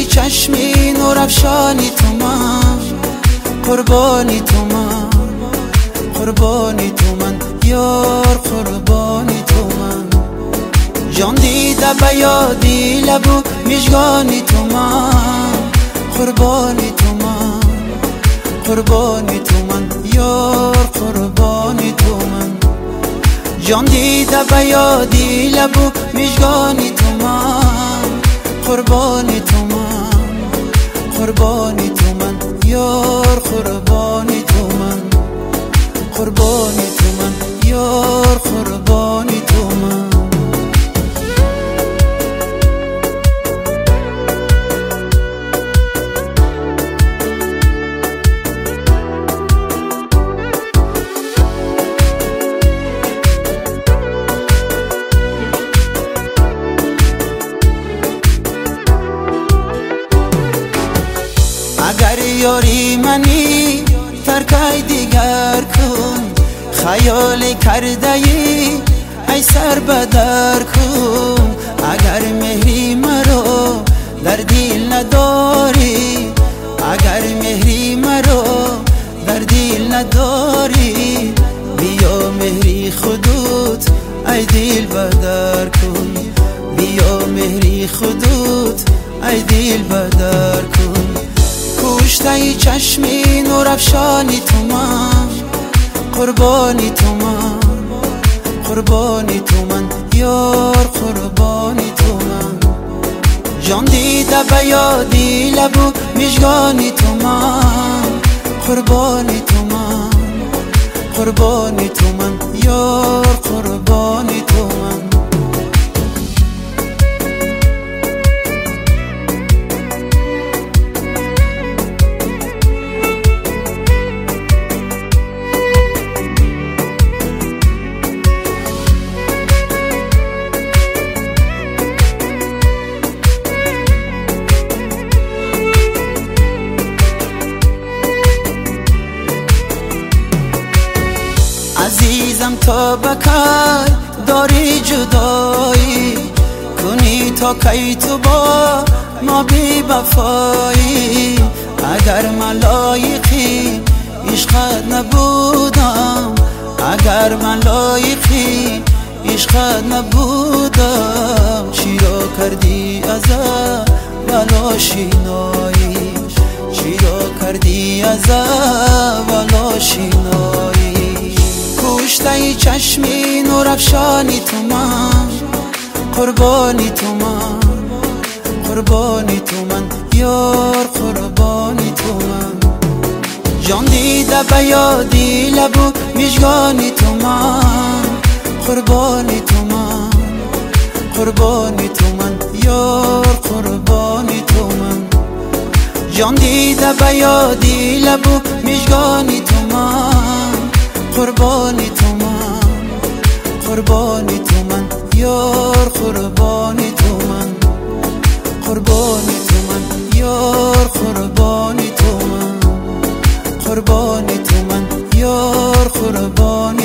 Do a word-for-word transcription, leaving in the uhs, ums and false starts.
کوشتای چشمی نور افشانی تو من، قربانی تو من، قربانی تو من یار، قربانی تو من. جان دیده به یادی لبو میشگانی تو من، قربانی تو من، قربانی تو من یار، قربانی تو من. جان دیده به یادی لبو میشگانی تو من، قربانی تو من، قربانی تو من یار، قربانی تو من، قربانی تو من یار، قربانی تو من. اگر یاری منی ترکای دیگر کن، خیال کرده ای ای سر بدر کن. اگر مهری مرا در دل نداری، اگر مهری مرا در دل نداری، بیا مهری خودت ای دل بدر کن، بیا مهری خودت ای دل بدر کن. کوشتای چشمی نور افشانی تو من، قربانی تو من، قربانی تو من یار، قربانی تو من. جان دیده به یادی لبو میشگانی تو من، قربانی تو من، قربانی تو من یار، قربانی تو من. عزیزم تا بکی داری جدایی کنی، تا کی تو با ما بی وفایی. اگر من لایقی عشقت نبودم، اگر من لایقی عشقت نبودم، چرا کردی ازا ولا شینایی، چرا کردی ازا ولا شینایی. کوشتای چشمی نور افشانی تو من، قربانی تو من، قربانی تو من یار، قربانی تو من. جان دیده به یادی لبو میشگانی تو من، قربانی تو من، قربانی تو من یار، قربانی تو من. جان دیده به یادی لبو میشگانی تو من، قربانی تو من، قربانی تو من یار، قربانی تو من، قربانی تو من یار، قربانی تو من، قربانی تو من یار، قربانی